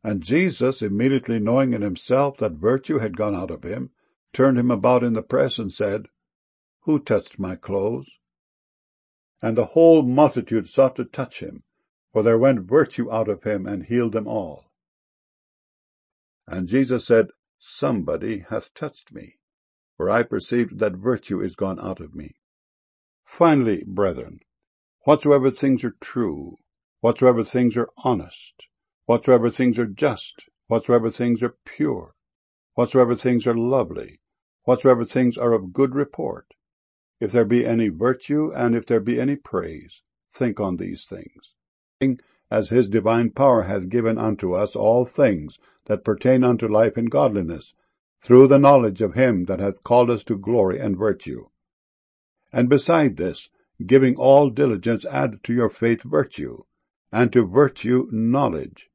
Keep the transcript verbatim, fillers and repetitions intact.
And Jesus, immediately knowing in himself that virtue had gone out of him, turned him about in the press and said, Who touched my clothes? And the whole multitude sought to touch him, for there went virtue out of him, and healed them all. And Jesus said, Somebody hath touched me, for I perceive that virtue is gone out of me. Finally, brethren, whatsoever things are true, whatsoever things are honest, whatsoever things are just, whatsoever things are pure, whatsoever things are lovely, whatsoever things are of good report, if there be any virtue, and if there be any praise, think on these things. As his divine power hath given unto us all things that pertain unto life and godliness, through the knowledge of him that hath called us to glory and virtue. And beside this, giving all diligence, add to your faith virtue, and to virtue knowledge,